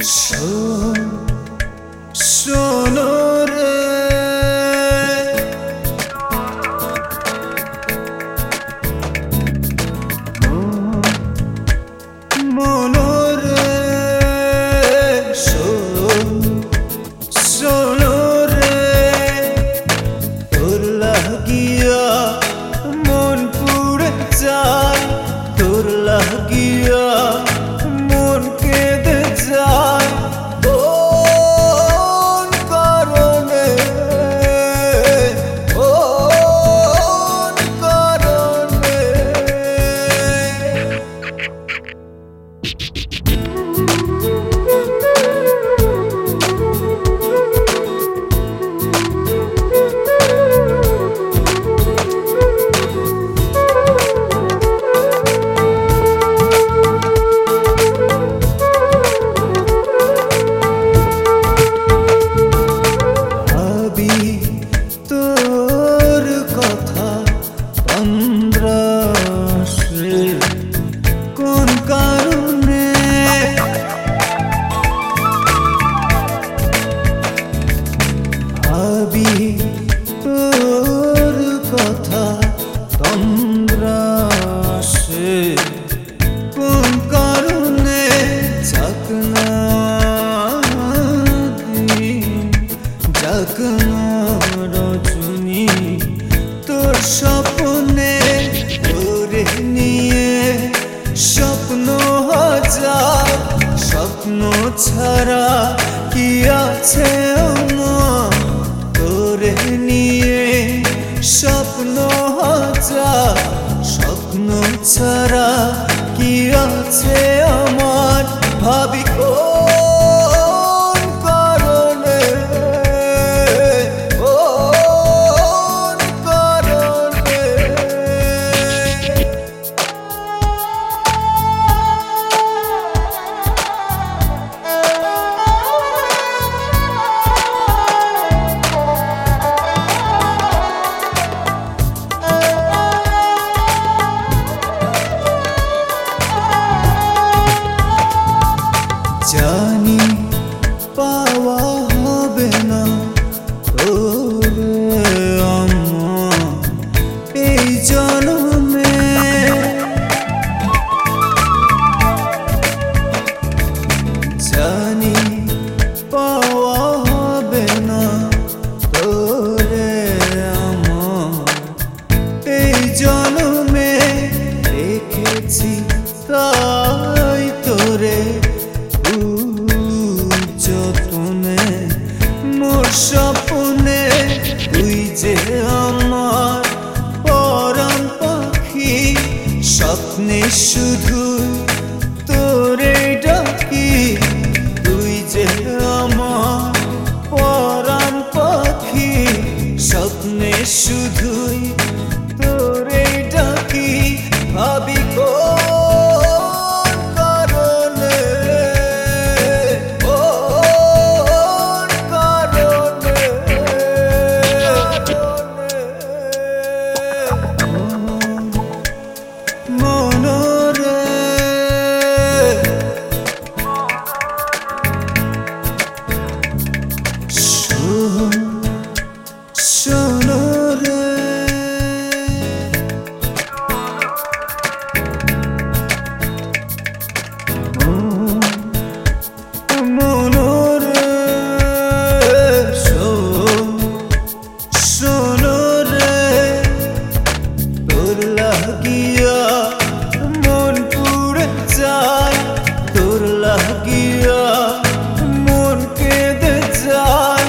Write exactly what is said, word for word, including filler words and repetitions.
শোন শোনো রে মনোরে শোন শোনো রে তোর লাগিয়া মন পুড়ে যায় তোর লাগিয়া মন কেঁদে যায় কোন কারণে কোন কারণে তোর কথা তন্দ্রাসে কোন কারণে ভাবি তোর কথা তন্দ্রাসে কোন কারণে চাকনা জাগনা রজনী তোর স্বপ্নে তোরে নিয়ে স্বপ্ন হাজার স্বপ্ন ছাড়া কি আছে আমার তোরে নিয়ে স্বপ্ন হাজার স্বপ্ন ছাড়া কি আছে আমার ভাবি জানি পাওয়া হবে না তোরে আমার এই জন্মে জানি পাওয়া হবে না তোরে আমার এই জন্মে রেখেছি তাই তোরে যতনে মোর স্বপ্নে তুই যে আমার পরাণ পাখি স্বপ্নে শুধু তোরে ডাকি তুই যে আমার পরাণ পাখি স্বপ্নে শুধুই তোরে ডাকি ভাবি গো শোনো রে মনোরে শোনো রে তোর লাগিয়া মন পুড়ে যায় তোর লাগিয়া মন কেঁদে যায়